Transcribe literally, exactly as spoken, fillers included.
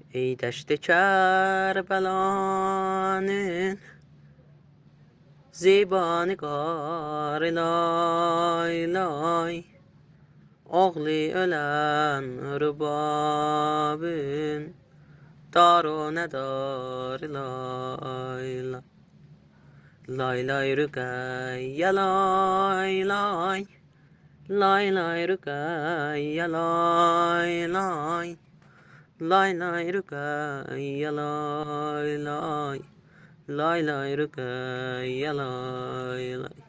ای دشت کربلان زیبانگار لای لای oğli ölen rubabın daru nedar lay lay lay lay rükay ya lay lay lay lay rükay ya lay lay lay lay rükay ya lay lay lay lay rükay ya lay lay